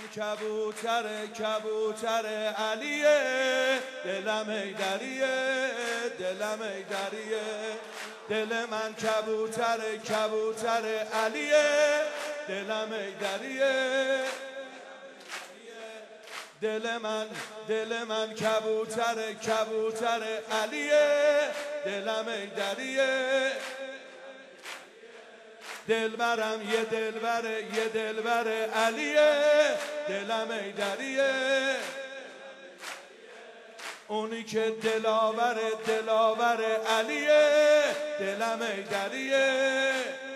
کبوتر علیه، دلم حیدریه، دلم حیدریه. دل من کبوتر علیه، دلم حیدریه. دل من کبوتر علیه، دلم حیدریه. دلبرم یه دلبر علیه، دلم حیدریه. اونی که دلاور علیه، دلم حیدریه.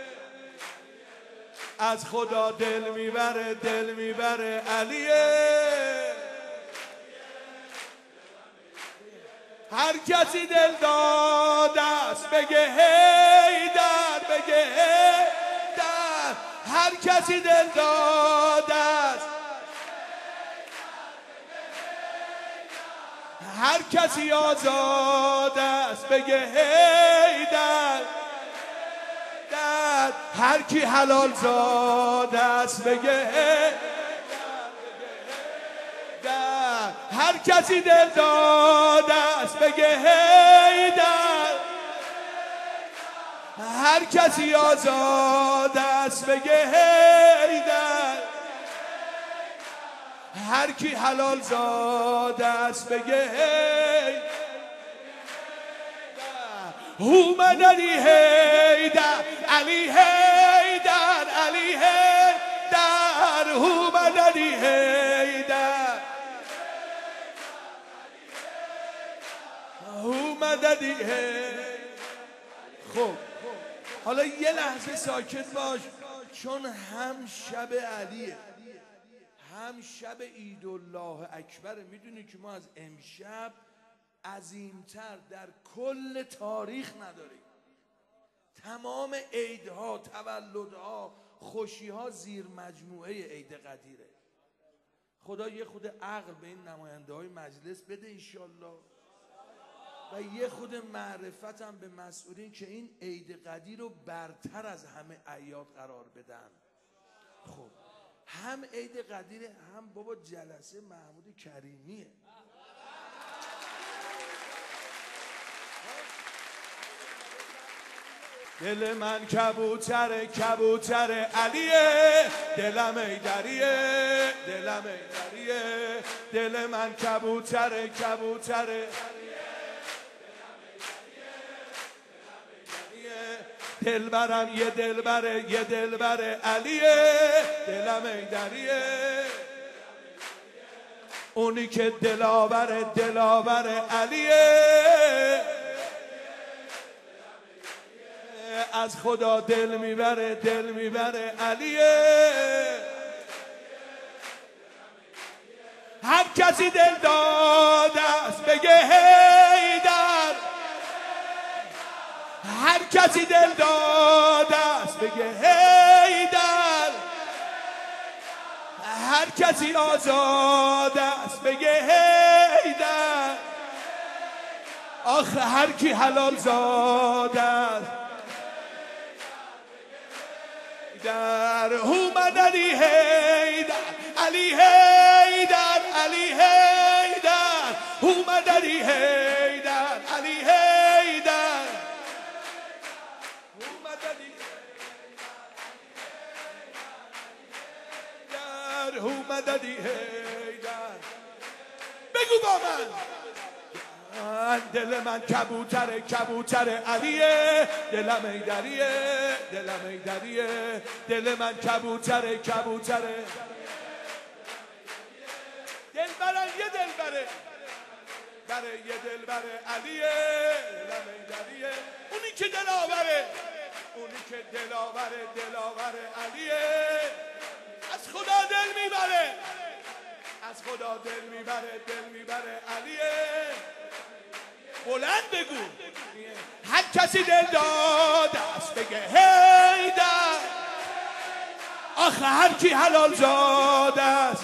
از خدا دل میبره علیه. هر کسی دل داده است بگه حیدر، بگه حیدر. هر کسی دل داده است، هر کسی آزاده است بگه حیدر. هر کی حلال زاده است بگه حیدر. هر کسی دل داده است بگه حیدر. هر کسی آزاده است بگه حیدر. هر کی حلال زاده است بگه حیدر. اومد علی حیدر، علی حیدر، علی حیدر. اومد علی حیدر، اومد علی حیدر. خب حالا یه لحظه ساکت باش، چون هم شب علیه هم شب عیدالله اکبر. میدونی که ما از امشب عظیمتر در کل تاریخ نداریم. تمام عیدها، تولدها، خوشیها زیر مجموعه عید قدیره. خدا یه خود عقل به این نماینده های مجلس بده انشالله، و یه خود معرفت هم به مسئولین که این عید قدیر رو برتر از همه اعیاد قرار بدن. خب هم عید قدیر، هم بابا جلسه محمود کریمیه. دل من کبوتر علیه، دلم حیدریه، دلم حیدریه. دل من کبوتر دلبرم یه دلبر علیه، دلم حیدریه. اونی که دلاور علیه، از خدا دل میبره علیه. هر کسی دل داده است بگه حیدر. هر کسی دل داده است بگه حیدر. هر کسی آزاده است بگه حیدر. آخه هر کی حلال زاده است در. اومد علی حیدر، علی حیدر، علی حیدر. اومد علی حیدر، علی حیدر. اومد علی حیدر، اومد علی حیدر. بگو با من. دل من کبوتر علیه، دلم حیدریه، دلم حیدریه. دل من کبوتر دلبرم یه دلبره، یه دلبر علیه، دلم حیدریه. اونی که دلاوره علیه، از خدا دل میبره، از خدا دل میبره علیه. بلند بگو. هر کسی دل داده است بگه حیدر. آخه هر کی حلال زاده است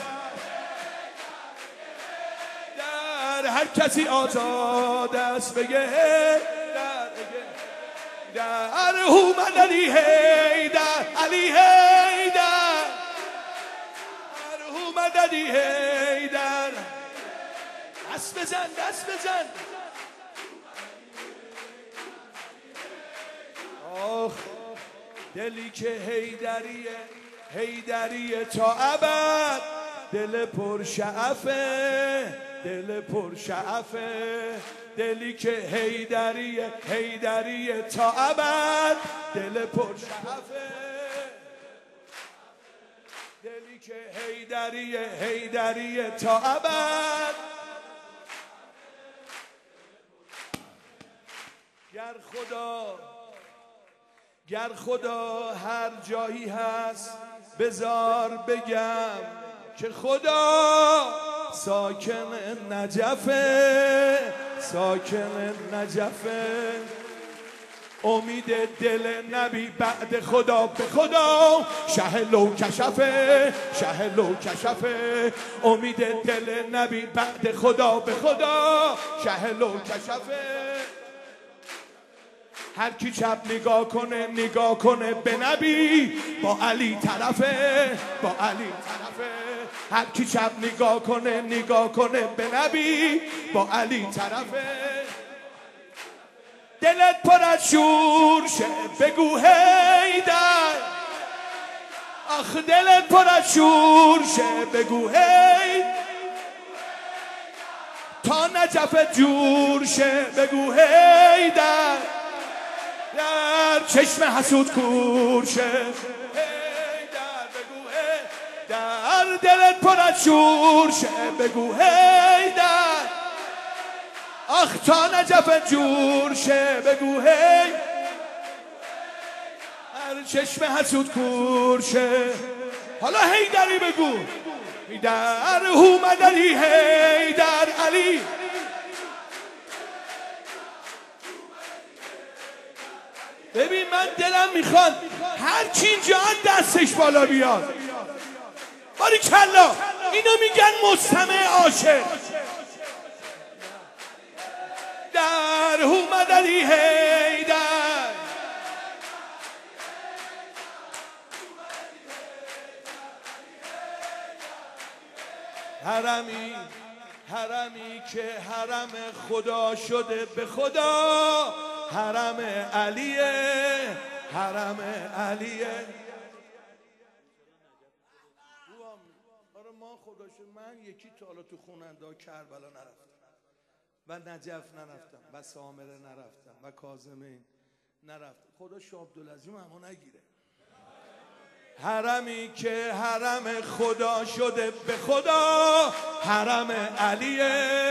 در. هر کسی آزاده است بگه حیدر. در اومد علی حیدر، علی حیدر. اومد علی حیدر. دست بزن دست بزن. آخ دلی که حیدریه حیدریه تا ابد، دل پرشعفه دل پرشعفه، دلی که حیدریه حیدریه تا ابد، دل پرشعفه، دلی که حیدریه حیدریه تا ابد. گر خدا هر جایی هست بذار بگم که خدا ساکن نجفه ساکن نجفه. امید دل نبی بعد خدا به خدا شهلو کشفه شهلو کشفه. امید دل نبی بعد خدا به خدا شهلو کشفه. هر کی چپ نگاه کنه به نبی با علی طرفه با علی طرفه. هر کی چپ نگاه کنه به نبی با علی طرفه. دلت پر از شور شه بگو حیدر، آخ دلت پر از شور شه بگو حیدر، تا نجف جور شه بگو حیدر، در چشم حسود کور شه حیدر بگو حیدر. دلت پر از شور شه بگو حیدر، آخ تا نجف جور شه بگو هی، هر چشم حسود کور شه. حالا حیدری بگو حیدر اومد علی حیدر علی. ببین من دلم میخواد هر چی اینجا دستش بالا بیاد. باریکلا اینو میگن مستمع عاشق. در اومد علی حیدر، حرمی که حرم خدا شده به خدا، حرم علیه حرم علیه. آره ما خداشه من یکی تا حالا تو خوننده کربلا نرفتم و نجف نرفتم و سامره نرفتم و کاظمین نرفتم. خدا شاه عبدالعظیم همو نگیره. حرمی که حرم خدا شده به خدا، حرم علیه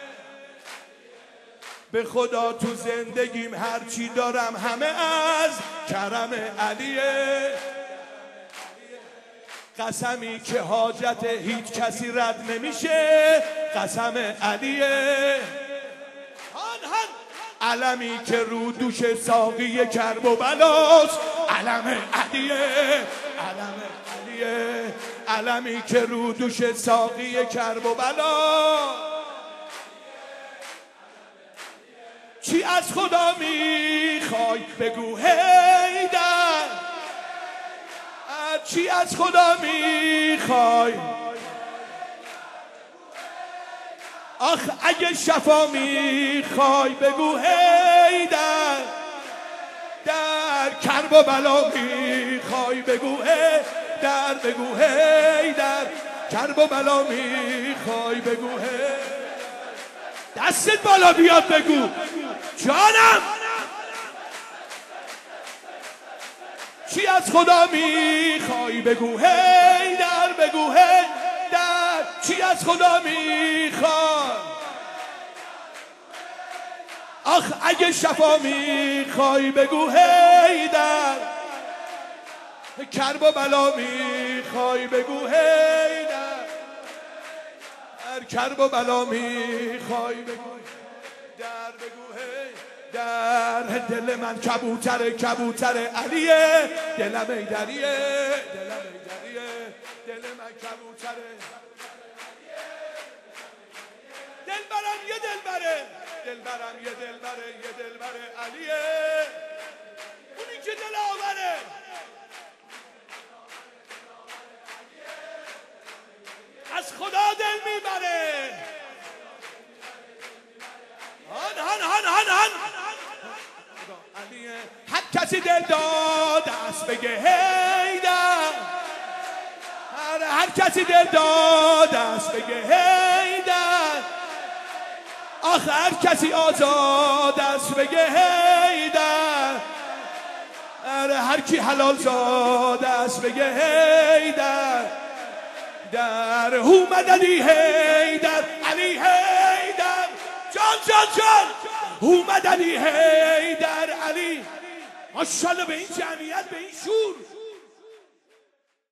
به خدا. تو زندگیم هرچی دارم همه از کرم علیه. قسمی که حاجت هیچ کسی رد نمیشه، قسم علیه. علمی که رو دوش ساقی کرب و بلاست، علم علیه علم علیه. علمی که رو دوش ساقی کرب و بلاست. چی از خدا میخوای بگو حیدر، چی از خدا میخوای، آخ اگه شفا میخوای بگو حیدر، در کرب و بلا میخوای بگو حیدر بگو حیدر، کرب و بلا میخوای بگو حیدر. دستت بالا بیاد بگو جانم. چی از خدا میخوای بگو حیدر بگو حیدر، چی از خدا میخوای، آخ اگه شفا میخوای بگو حیدر، کرب و بلا میخوای بگو حیدر، کرب و بلا میخوای بگو در بگو در. دل من کبوتر کبوتر علیه، دلم ایدریه دلم ایدریه، دل من کبوتره. دلبرم یه دلبره، دلبرم یه دلبره، یه دلبره علیه، اونی که دل آوره. از خدا دل میبره. هر کسی دل داد دست بگه هیدر، هر کسی دل داد دست بگه هیدر، آخه هر کسی آزاد دست بگه هیدر، هر کی حلال زاد دست بگه هیدر، در هو مددی هیدر علی هیدر، جان جان جان هو مددی هیدر علی. ماشاءالله به این جمعیت، به این شور.